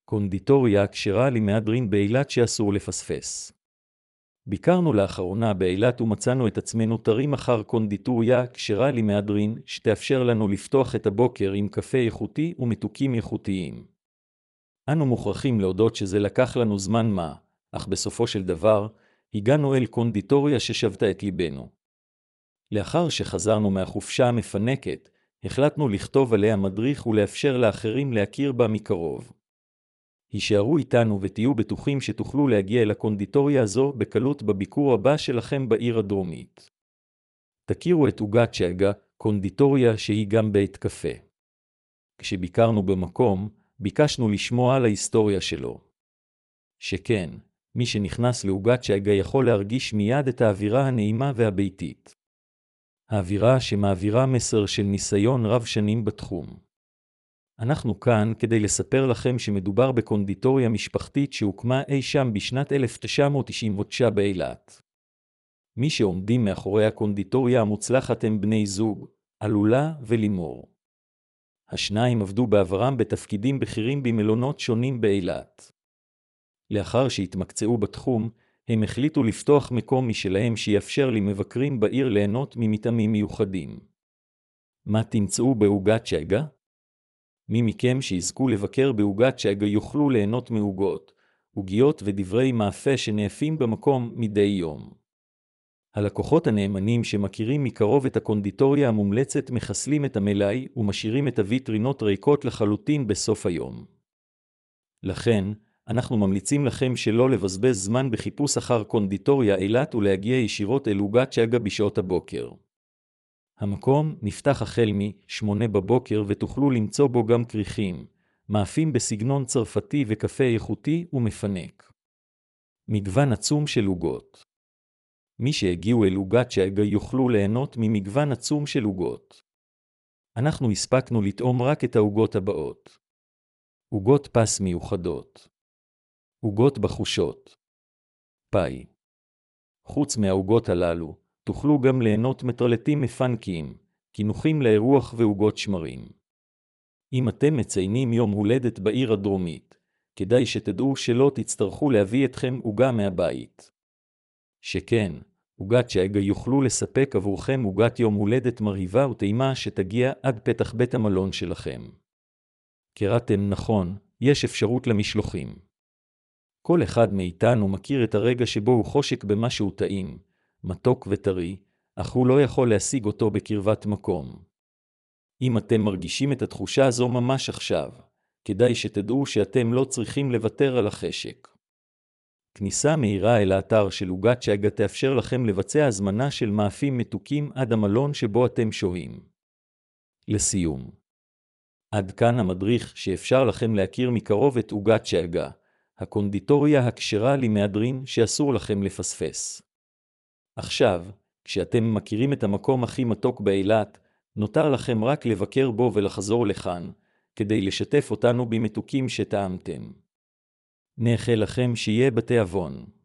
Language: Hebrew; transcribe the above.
קונדיטוריה כשרה למהדרין באילת שאסור לפספס. ביקרנו לאחרונה באילת ומצאנו את עצמנו תרים אחר קונדיטוריה כשרה למהדרין שתאפשר לנו לפתוח את הבוקר עם קפה איכותי ומתוקים איכותיים. אנו מוכרחים להודות שזה לקח לנו זמן מה, אך בסופו של דבר, הגענו אל קונדיטוריה ששבתה את ליבנו. לאחר שחזרנו מהחופשה המפנקת, החלטנו לכתוב עליה מדריך ולאפשר לאחרים להכיר בה מקרוב. הישארו איתנו ותהיו בטוחים שתוכלו להגיע אל הקונדיטוריה הזו בקלות בביקור הבא שלכם בעיר הדרומית. תכירו את עוגת צ'אגה, קונדיטוריה שהיא גם בית קפה. כשביקרנו במקום, ביקשנו לשמוע על ההיסטוריה שלו. שכן, מי שנכנס לעוגת צ'אגה יכול להרגיש מיד את האווירה הנעימה והביתית. האווירה שמעבירה מסר של ניסיון רב שנים בתחום. אנחנו כאן כדי לספר לכם שמדובר בקונדיטוריה משפחתית שהוקמה אי שם בשנת 1999 באילת. מי שעומדים מאחורי הקונדיטוריה המוצלחת הם בני זוג, אלולה ולימור. השניים עבדו בעברם בתפקידים בכירים במלונות שונים באילת. לאחר שהתמקצעו בתחום, הם החליטו לפתוח מקום משלהם שיאפשר למבקרים בעיר ליהנות ממטעמים מיוחדים. מה תמצאו בעוגת צ'אגה? מי מכם שיזכו לבקר בעוגת צ'אגה יוכלו ליהנות מעוגות, עוגיות ודברי מאפה שנאפים במקום מדי יום. הלקוחות הנאמנים שמכירים מקרוב את הקונדיטוריה המומלצת מחסלים את המלאי ומשאירים את הוויטרינות ריקות לחלוטין בסוף היום. לכן, אנחנו ממליצים לכם שלא לבזבז זמן בחיפוש אחר קונדיטוריה אילת ולהגיע ישירות אל עוגת צ'אגה בשעות הבוקר. המקום נפתח החל מ-8 בבוקר ותוכלו למצוא בו גם כריכים, מאפים בסגנון צרפתי וקפה איכותי ומפנק. מגוון עצום של עוגות. מי שהגיעו אל עוגת צ'אגה יוכלו ליהנות ממגוון עצום של עוגות. אנחנו הספקנו לטעום רק את העוגות הבאות. עוגות פס מיוחדות. עוגות בחושות. פאי. חוץ מהעוגות הללו, תוכלו גם ליהנות מטרלטים מפנקיים, כינוחים לאירוח ועוגות שמרים. אם אתם מציינים יום הולדת בעיר הדרומית, כדאי שתדעו שלא תצטרכו להביא אתכם עוגה מהבית. שכן, עוגת צ'אגה יוכלו לספק עבורכם עוגת יום הולדת מרהיבה וטעימה שתגיע עד פתח בית המלון שלכם. קראתם נכון, יש אפשרות למשלוחים. כל אחד מאיתנו מכיר את הרגע שבו הוא חושק במשהו טעים, מתוק וטרי, אך הוא לא יכול להשיג אותו בקרבת מקום. אם אתם מרגישים את התחושה הזו ממש עכשיו, כדאי שתדעו שאתם לא צריכים לוותר על החשק. כניסה מהירה אל האתר של עוגת צ'אגה תאפשר לכם לבצע הזמנה של מאפים מתוקים עד המלון שבו אתם שוהים. לסיום. עד כאן המדריך שאפשר לכם להכיר מקרוב את עוגת צ'אגה, הקונדיטוריה הכשרה למהדרין שאסור לכם לפספס. עכשיו, כשאתם מכירים את המקום הכי מתוק באילת, נותר לכם רק לבקר בו ולחזור לכאן, כדי לשתף אותנו במתוקים שטעמתם. נאחל לכם שיהיה בתיאבון.